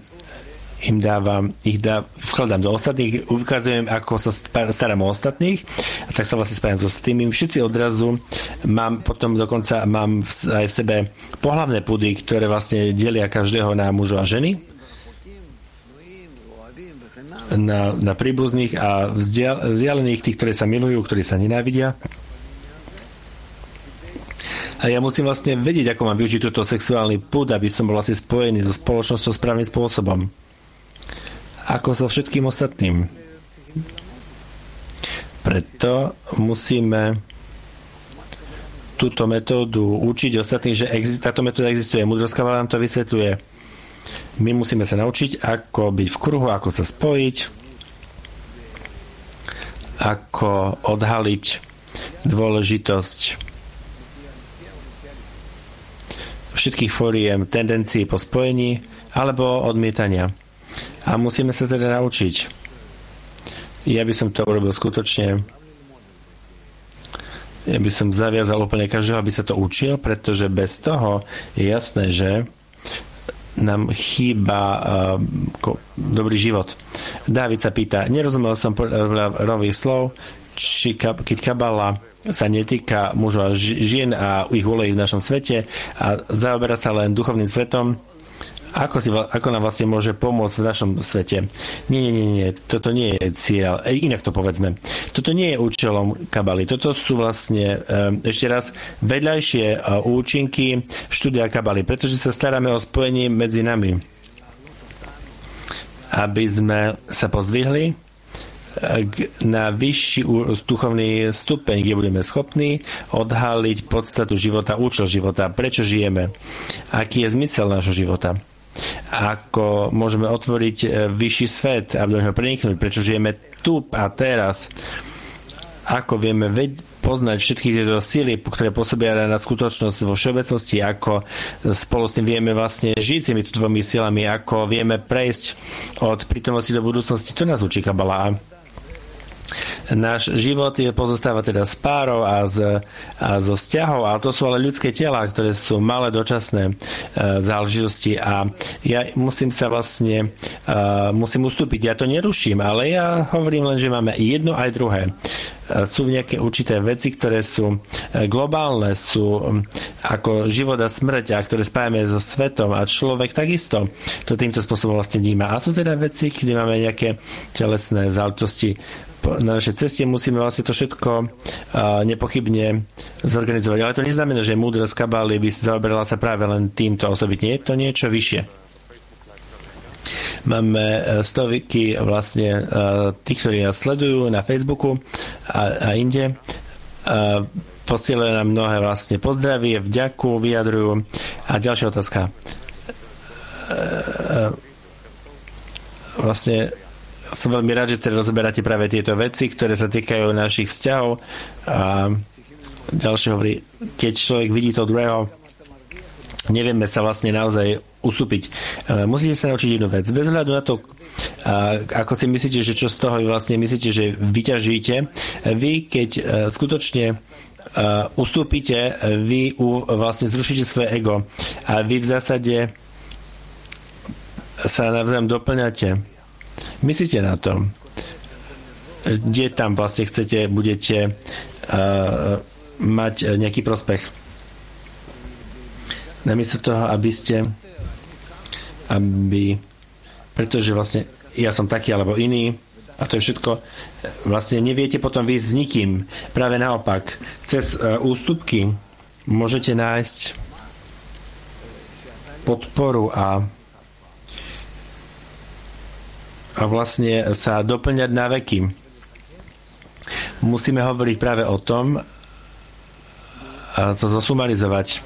vkladám do ostatných, ukazujem, ako sa starám o ostatných, a tak sa vlastne spájam s ostatnými. Všetci odrazu potom dokonca mám aj v sebe pohlavné pudy, ktoré vlastne delia každého na mužov a ženy, na príbuzných a vzdialených, tých, ktorí sa milujú, ktorí sa nenávidia. A ja musím vlastne vedieť, ako mám využiť túto sexuálny pud, aby som bol vlastne spojený so spoločnosťou správnym spôsobom. Ako so všetkým ostatným. Preto musíme túto metódu učiť ostatných, že táto metóda existuje. Múdrosť Kabala nám to vysvetľuje. My musíme sa naučiť, ako byť v kruhu, ako sa spojiť, ako odhaliť dôležitosť všetkých fóriem, tendencií po spojení alebo odmietania. A musíme sa teda naučiť. Ja by som to urobil skutočne. Ja by som zaviazal úplne každého, aby sa to učil, pretože bez toho je jasné, že nám chýba dobrý život. Dávid sa pýta, nerozumel som rových slov, keď Kabala sa netýka mužov a žien a ich úlohy v našom svete a zaoberá sa len duchovným svetom, ako nám vlastne môže pomôcť v našom svete. Nie, toto nie je cieľ. Inak to povedzme. Toto nie je účelom Kabaly. Toto sú vlastne ešte raz vedľajšie účinky štúdia Kabaly, pretože sa staráme o spojenie medzi nami. Aby sme sa pozdvihli na vyšší duchovný stupeň, kde budeme schopní odhaliť podstatu života, účel života, prečo žijeme, aký je zmysel nášho života, ako môžeme otvoriť vyšší svet a do neho preniknúť, prečo žijeme tu a teraz, ako vieme poznať všetky tieto síly, ktoré pôsobia na skutočnosť vo všeobecnosti, ako spolu s tým vieme vlastne žiť s týmito dvomi silami, ako vieme prejsť od prítomnosti do budúcnosti. To nás učí Kabala. Náš život pozostáva teda z párov a zo vzťahov, ale to sú ale ľudské telá, ktoré sú malé dočasné záležitosti a ja musím ustúpiť. Ja to neruším, ale ja hovorím len, že máme jedno aj druhé. Sú nejaké určité veci, ktoré sú globálne, sú ako život a smrť, a ktoré spájame so svetom, a človek takisto to týmto spôsobom vlastne vníma. A sú teda veci, kde máme nejaké telesné záležitosti. Na našej ceste musíme vlastne to všetko nepochybne zorganizovať. Ale to neznamená, že múdrosť Kabaly by sa zaoberala sa práve len týmto osobitne. Je to niečo vyššie. Máme stovky vlastne tých, ktorí nás sledujú na Facebooku a inde. Posielajú nám mnohé vlastne pozdravy, vďaku, vyjadrujú. A ďalšia otázka. Vlastne som veľmi rád, že teda rozoberáte práve tieto veci, ktoré sa týkajú našich vzťahov. A ďalšie hovorí, keď človek vidí to druhého, nevieme sa vlastne naozaj ustúpiť. Musíte sa naučiť jednu vec. Bez hľadu na to, ako si myslíte, že čo z toho vlastne myslíte, že vyťažíte, vy keď skutočne ustúpite, vy vlastne zrušíte svoje ego a vy v zásade sa navzájom doplňate. Myslíte na to? Kde tam vlastne budete mať nejaký prospech? Namiesto toho, pretože vlastne ja som taký alebo iný A to je všetko. Vlastne neviete potom výjsť s nikým. Práve naopak. Cez ústupky môžete nájsť podporu a vlastne sa doplňať na veky. Musíme hovoriť práve o tom a to zosumarizovať.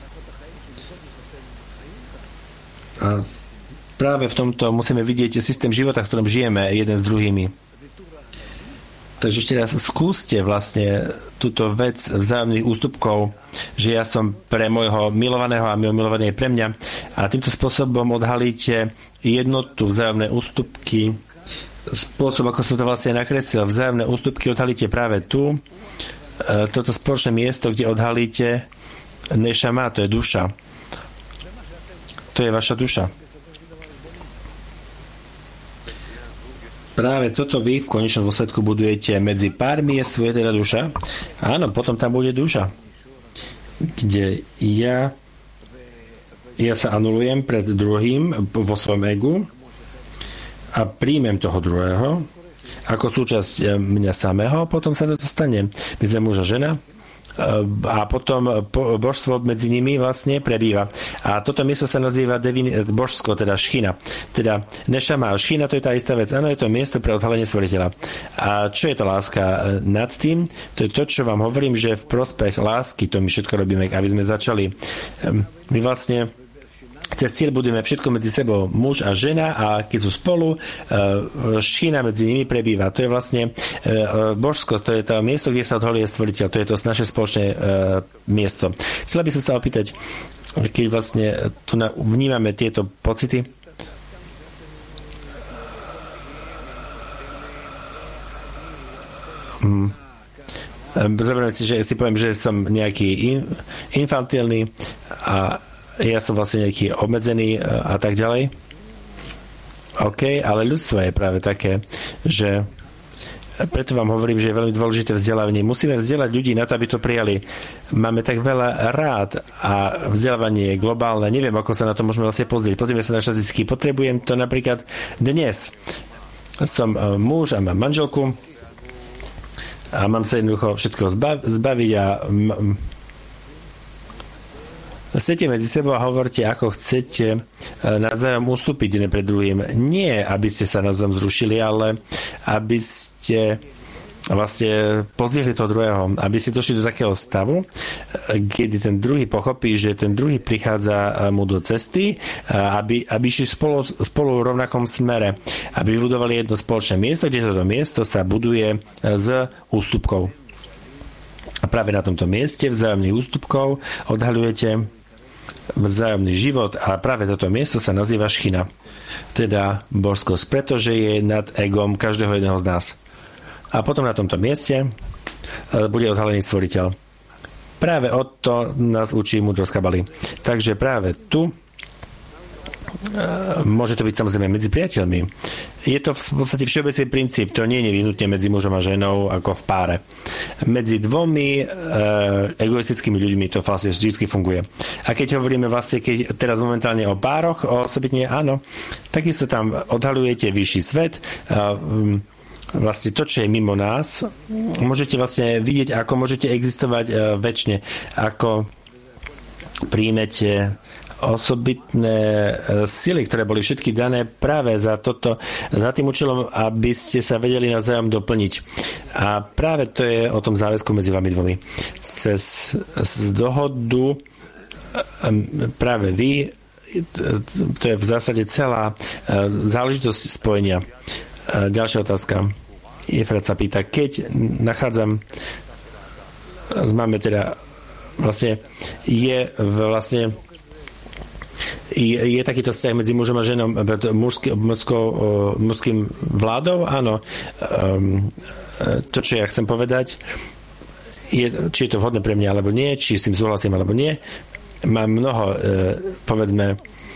A práve v tomto musíme vidieť systém života, v ktorom žijeme jeden s druhými. Takže ešte raz skúste vlastne túto vec vzájomných ústupkov, že ja som pre môjho milovaného a môj milovaný je pre mňa a týmto spôsobom odhalíte jednotu, vzájomné ústupky, spôsob, ako som to vlastne nakreslil, vzájomné ústupky odhalíte práve tu, toto spoločné miesto, kde odhalíte nešama, to je duša. To je vaša duša. Práve toto vy v konečnom dôsledku budujete medzi pármi, je svoje teda duša. Áno, potom tam bude duša. Kde ja sa anulujem pred druhým vo svojom egu a príjmem toho druhého ako súčasť mňa samého, potom sa to stane. My sme muž a žena a potom božstvo medzi nimi vlastne prebýva. A toto miesto sa nazýva božsko, teda šchina. Teda nešama a šchina, to je tá istá vec. Áno, je to miesto pre odhalenie stvoriteľa. A čo je to láska nad tým? To je to, čo vám hovorím, že v prospech lásky to my všetko robíme, aby sme začali. My vlastne cez cieľ budeme všetko medzi sebou, muž a žena, a keď sú spolu, šchina medzi nimi prebýva. To je vlastne božsko, to je to miesto, kde sa odhaluje stvoriteľ, to je to naše spoločné miesto. Chcela by som sa opýtať, keď vlastne tu vnímame tieto pocity, zoberiem si, že si poviem, že som nejaký infantilný a ja som vlastne nejaký obmedzený a tak ďalej. OK, ale ľudstvo je práve také, že preto vám hovorím, že je veľmi dôležité vzdelávanie. Musíme vzdelať ľudí na to, aby to prijali. Máme tak veľa rád a vzdelávanie je globálne. Neviem, ako sa na to môžeme vlastne pozrieť. Pozrieme sa na štatistiky. Potrebujem to napríklad dnes. Som muž a mám manželku a mám sa jednoducho všetko zbaviť a chcete medzi sebou a hovorte, ako chcete navzájom ustúpiť jeden pred druhým. Nie, aby ste sa navzájom zrušili, ale aby ste vlastne pozviehli toho druhého, aby ste došli do takého stavu, kedy ten druhý pochopí, že ten druhý prichádza mu do cesty, aby išli spolu v rovnakom smere, aby vybudovali jedno spoločné miesto, kde toto miesto sa buduje z ústupkov. A práve na tomto mieste vzájomných ústupkov odhaľujete vzájomný život a práve toto miesto sa nazýva šchina, teda božskosť, pretože je nad egom každého jedného z nás. A potom na tomto mieste bude odhalený stvoriteľ. Práve o to nás učí múdrosť kabaly. Takže práve tu môže to byť samozrejme medzi priateľmi. Je to v podstate všeobecný princíp, to nie je nevyhnutne medzi mužom a ženou ako v páre. Medzi dvomi egoistickými ľuďmi to vlastne vždy funguje. A keď hovoríme vlastne, keď teraz momentálne o pároch, osobitne áno, takisto tam odhalujete vyšší svet, vlastne to, čo je mimo nás, môžete vlastne vidieť, ako môžete existovať večne, ako príjmete osobitné sily, ktoré boli všetky dané práve za toto, za tým účelom, aby ste sa vedeli navzájom doplniť. A práve to je o tom záväzku medzi vami dvomi. Cez dohodu práve vy, to je v zásade celá záležitosť spojenia. Ďalšia otázka. Efrat sa pýta, keď nachádzam, máme teda vlastne je takýto vzťah medzi mužom a ženom mužským vládou? Áno. To, čo ja chcem povedať, či je to vhodné pre mňa alebo nie, či s tým súhlasím alebo nie. Mám mnoho, povedzme,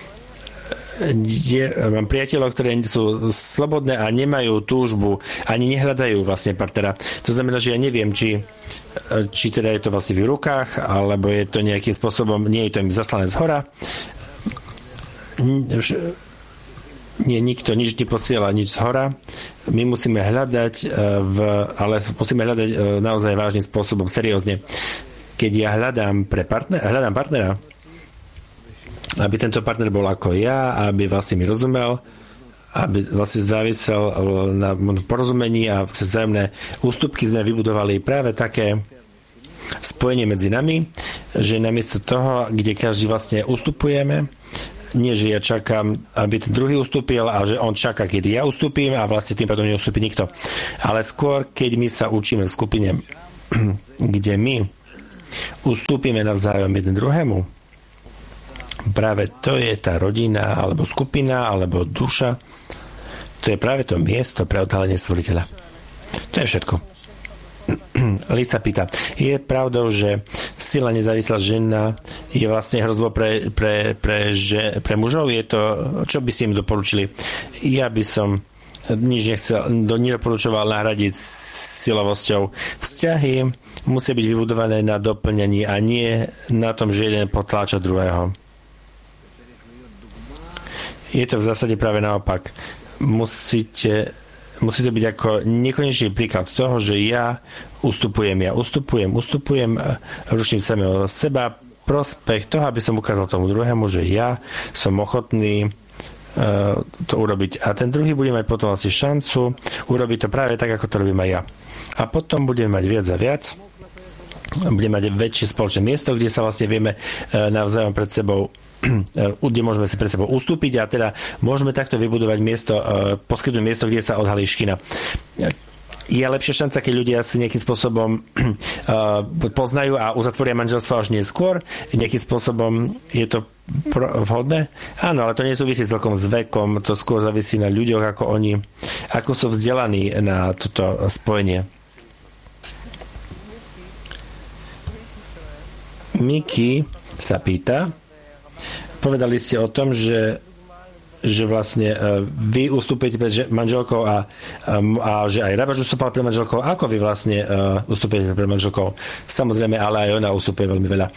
mám priateľov, ktorí sú slobodné a nemajú túžbu, ani nehľadajú vlastne partnera. To znamená, že ja neviem, či teda je to vlastne v rukách, alebo je to nejakým spôsobom, nie je to im zaslané zhora. Nie, nikto nič neposiela, nič z hora. My musíme hľadať, ale musíme hľadať naozaj vážnym spôsobom, seriózne. Keď ja hľadám partnera, aby tento partner bol ako ja, aby vlastne mi rozumel, aby vlastne závisel na porozumení a cez vzájomné ústupky sme vybudovali práve také spojenie medzi nami, že namiesto toho, kde každý vlastne ustupujeme, nie, že ja čakám, aby ten druhý ustúpil a že on čaká, kedy ja ustúpim a vlastne tým pádom neustúpi nikto. Ale skôr, keď my sa učíme v skupine, kde my ustúpime navzájom jeden druhému, práve to je tá rodina, alebo skupina, alebo duša, to je práve to miesto pre odhalenie stvoriteľa. To je všetko. Lisa pýta, je pravdou, že sila nezávislá žena je vlastne hrozbou pre mužov? Je to, čo by si im doporučili? Ja by som nič nedoporučoval nahradiť silovosťou. Vzťahy musia byť vybudované na doplnení a nie na tom, že jeden potláča druhého. Je to v zásade práve naopak. Musí to byť ako nekonečný príklad toho, že ja ustupujem, ruším samého seba, prospech toho, aby som ukázal tomu druhému, že ja som ochotný to urobiť. A ten druhý bude mať potom asi šancu urobiť to práve tak, ako to robím aj ja. A potom budeme mať viac a viac. Budeme mať väčšie spoločné miesto, kde sa vlastne vieme navzájom pred sebou, kde môžeme si pred sebou ustúpiť a teda môžeme takto vybudovať miesto, poskytnúť miesto, kde sa odhalí škina. Je lepšia šanca, keď ľudia si nejakým spôsobom poznajú a uzatvoria manželstvo až neskôr? Nejakým spôsobom je to vhodné? Áno, ale to nesúvisí celkom s vekom, to skôr závisí na ľuďoch, ako sú vzdelaní na toto spojenie. Miki sa pýta, povedali ste o tom, že vlastne vy ustúpite pred manželkou a že aj Rabaš ustúpal pred manželkou. Ako vy vlastne ustúpite pred manželkou? Samozrejme, ale aj ona ustúpuje veľmi veľa.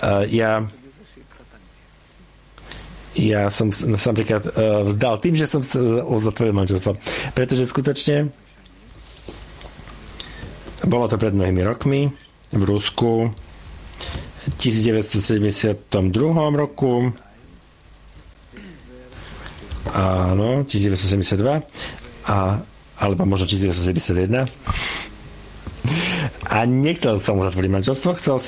Ja som napríklad vzdal tým, že som uzatvoril manželstvo. Pretože skutočne bolo to pred mnohými rokmi v Rusku, 1972 roku, áno, 1972 alebo možno 1971 a nechcel som uzatvoriť manželstvo, chcel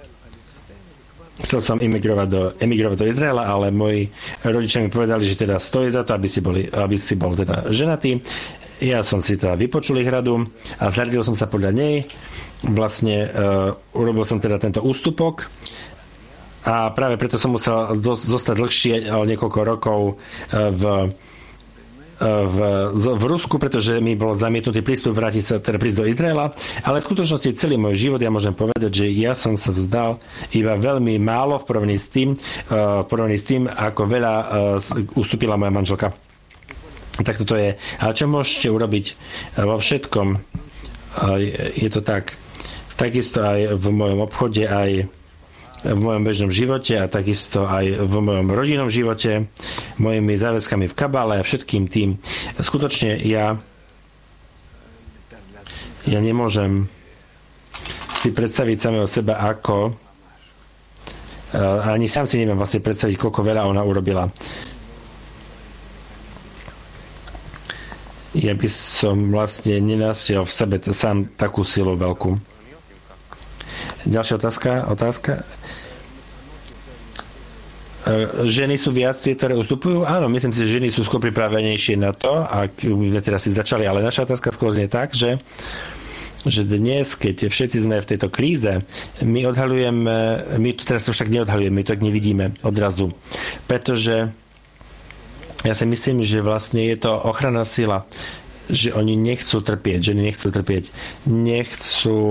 som emigrovať do Izraela, ale moji rodičia mi povedali, že teda stojí za to, aby si bol teda ženatý. Ja som si teda vypočul ich radu a zradil som sa podľa nej. Vlastne urobil som teda tento ústupok a práve preto som musel zostať dlhšie o niekoľko rokov v Rusku, pretože mi bol zamietnutý prístup prísť do Izraela, ale v skutočnosti celý môj život ja môžem povedať, že ja som sa vzdal iba veľmi málo v porovnaní s tým, ako veľa ustúpila moja manželka. Tak toto je. Ale čo môžete urobiť vo všetkom? Je to tak. Takisto aj v mojom obchode, aj v mojom bežnom živote a takisto aj v mojom rodinnom živote, mojimi záväzkami v kabále a všetkým tým. Skutočne ja nemôžem si predstaviť samého seba ako ani sám si neviem vlastne predstaviť, koľko veľa ona urobila. Ja by som vlastne nenašiel v sebe sám takú silu veľkú. Ďalšia otázka. Ženy sú viac tie, ktoré ustupujú? Áno, myslím si, že ženy sú skôr pripravenejšie na to, ak sme teraz si začali, ale naša otázka skôr znie tak, že dnes, keď všetci sme v tejto kríze, my to teraz už tak neodhalujeme, my to tak nevidíme odrazu. Pretože ja si myslím, že vlastne je to ochranná sila, že oni nechcú trpieť, nechcú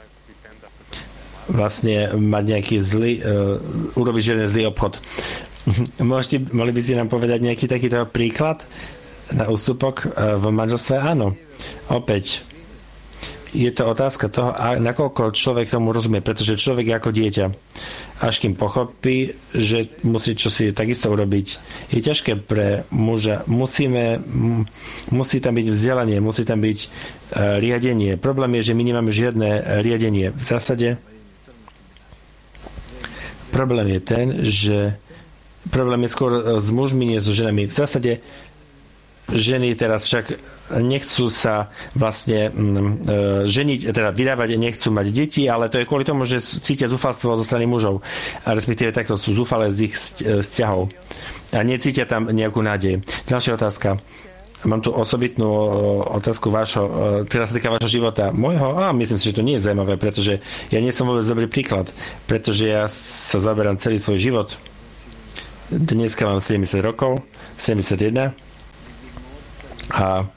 vlastne mať nejaký urobiť žiaden zlý obchod. Mohli by ste nám povedať nejaký takýto príklad na ústupok v manželstve? Áno. Opäť. je to otázka toho, nakoľko človek tomu rozumie, pretože človek je ako dieťa. Až kým pochopí, že musí čosi takisto urobiť. Je ťažké pre muža. Musí tam byť vzdelanie, musí tam byť riadenie. Problém je, že my nemáme žiadne riadenie. V zásade problém je ten, že problém je skôr s mužmi, nie so ženami. V zásade ženy teraz však nechcú sa vlastne ženiť, teda vydávať, nechcú mať deti, ale to je kvôli tomu, že cítia zúfalstvo zo strany mužov. A respektíve takto sú zúfalé z ich vzťahov. A necítia tam nejakú nádej. Ďalšia otázka. Mám tu osobitnú otázku ktorá sa týka vášho života. Môjho? Myslím si, že to nie je zaujímavé, pretože ja nie som vôbec dobrý príklad, pretože ja sa zaberám celý svoj život. Dneska mám 70 rokov, 71 a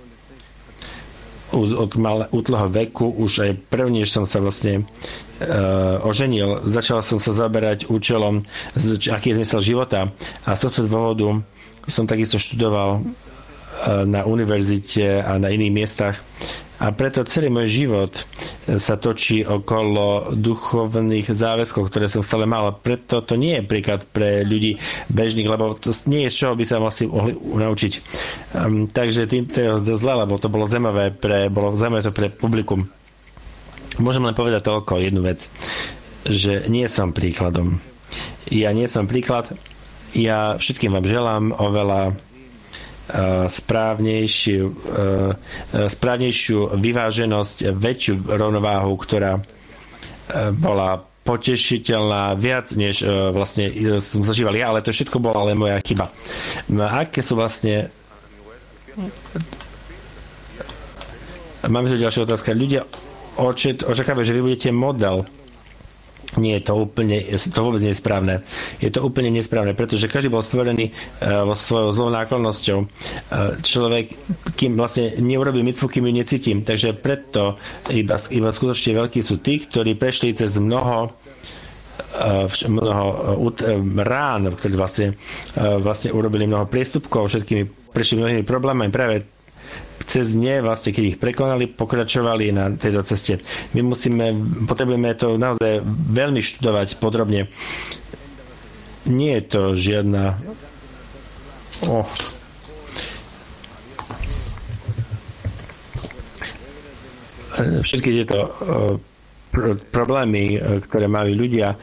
od útleho veku už aj prvne, než som sa vlastne oženil, začal som sa zaberať účelom, aký je zmysel života, a z tohto dôvodu som takisto študoval na univerzite a na iných miestach, a preto celý môj život sa točí okolo duchovných záväzkov, ktoré som stále mal. Preto to nie je príklad pre ľudí bežných, lebo to nie je z čoho by sa mohli naučiť. Takže týmto je zle, lebo to bolo zaujímavé to pre publikum. Môžem len povedať toľko, jednu vec, že nie som príkladom. Ja nie som príklad. Ja všetkým vám želám oveľa správnejšiu vyváženosť, väčšiu rovnováhu, ktorá bola potešiteľná viac, než vlastne som zažíval ja, ale to všetko bola len moja chyba. Aké sú vlastne... Mám ešte ďalšia otázka. Ľudia očakávajú, že vy budete model. Nie, to vôbec nie je správne. Je to úplne nesprávne, pretože každý bol stvorený vo svojou zlou náklonnosťou. Človek, kým vlastne neurobí mitzvu, kým ju necítim. Takže preto iba skutočne veľkí sú tí, ktorí prešli cez mnoho rán, ktorí vlastne urobili mnoho priestupkov, prešli mnohými problémami práve cez ne, vlastne keď ich prekonali, pokračovali na tejto ceste. My potrebujeme to naozaj veľmi študovať podrobne. Nie je to žiadna všetky tieto problémy, ktoré majú ľudia,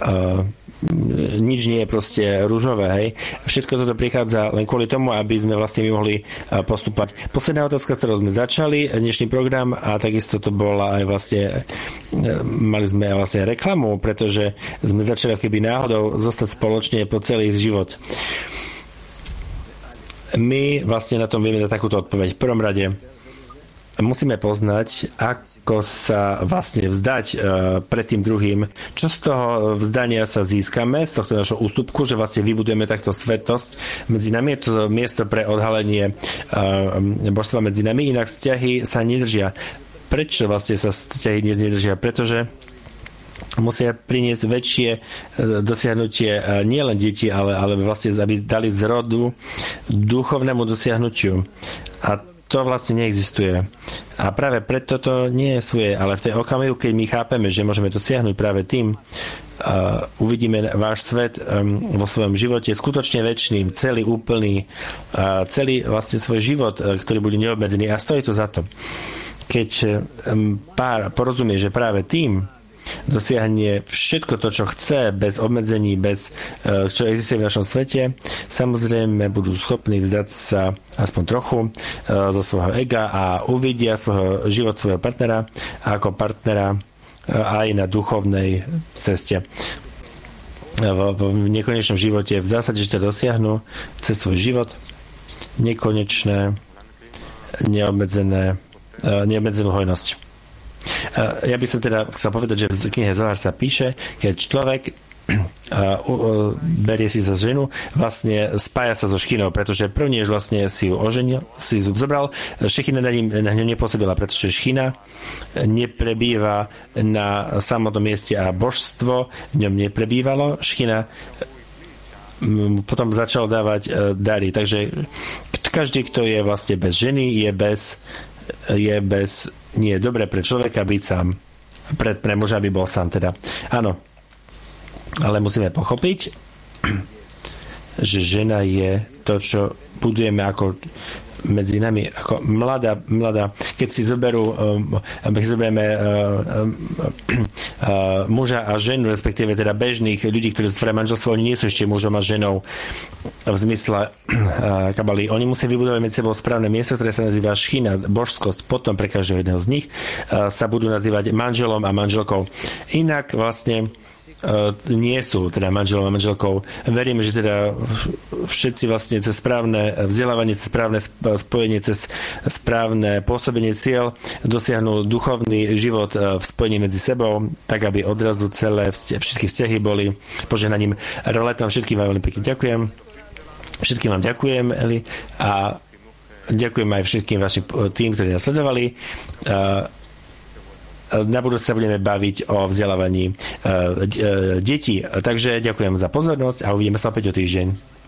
nič nie je proste rúžové, hej. Všetko toto prichádza len kvôli tomu, aby sme vlastne mohli postupovať. Posledná otázka, s ktorou sme začali dnešný program, a takisto to bola aj vlastne, mali sme vlastne reklamu, pretože sme začali keby náhodou zostať spoločne po celý život. My vlastne na tom vieme dať takúto odpoveď. V prvom rade musíme poznať, ako sa vlastne vzdať pred tým druhým. Čo z toho vzdania sa získame, z tohto našho ústupku, že vlastne vybudujeme takto svetosť medzi nami. Je to miesto pre odhalenie božstva medzi nami, inak vzťahy sa nedržia. Prečo vlastne sa vzťahy dnes nedržia? Pretože musia priniesť väčšie dosiahnutie nielen detí, ale vlastne, aby dali zrodu duchovnému dosiahnutiu. A to vlastne neexistuje. A práve preto to nie je svoje, ale v tej okamihu, keď my chápeme, že môžeme dosiahnuť práve tým, uvidíme váš svet vo svojom živote skutočne večným, celý úplný, celý vlastne svoj život, ktorý bude neobmedzený, a stojí to za to. Keď pár porozumie, že práve tým dosiahne všetko to, čo chce, bez obmedzení, bez čo existuje v našom svete, samozrejme budú schopní vzdať sa aspoň trochu zo svojho ega a uvidia život svojho partnera ako partnera aj na duchovnej ceste. V nekonečnom živote v zásade, že to dosiahnu cez svoj život nekonečné, neobmedzenú hojnosť. Ja by som teda chcel povedať, že v knihe Zohar sa píše, keď človek berie si za ženu, vlastne spája sa so šchinou, pretože prvne, vlastne si ju oženil, si ju zobral, šechina na ňu nepôsobila, pretože šchina neprebýva na samotnom mieste a božstvo v ňom neprebývalo. Šchina potom začal dávať dary. Takže každý, kto je vlastne bez ženy, je bez nie je dobré pre človeka byť sám. Pre muža, aby bol sám teda. Áno. Ale musíme pochopiť, že žena je to, čo budujeme ako medzi nami, ako mladá, keď si zoberieme muža a ženu, respektíve teda bežných ľudí, ktorí sú v manželstve, oni nie sú ešte mužom a ženou v zmysle kabali. Oni musia vybudovať medzi sebou správne miesto, ktoré sa nazýva šchina, božskosť. Potom pre každého jedného z nich sa budú nazývať manželom a manželkou. Inak vlastne nie sú teda manželom a manželkou. Veríme, že teda všetci vlastne cez správne vzdelávanie, cez správne spojenie, cez správne pôsobenie cieľ dosiahnu duchovný život v spojení medzi sebou, tak aby odrazu všetky vzťahy boli požehnaním. Roletom všetkým vám veľmi pekne ďakujem. Všetkým vám ďakujem, Eli, a ďakujem aj všetkým vašim tým, ktorí nás sledovali. Na budúce sa budeme baviť o vzdelávaní detí. Takže ďakujem za pozornosť a uvidíme sa opäť o týždeň.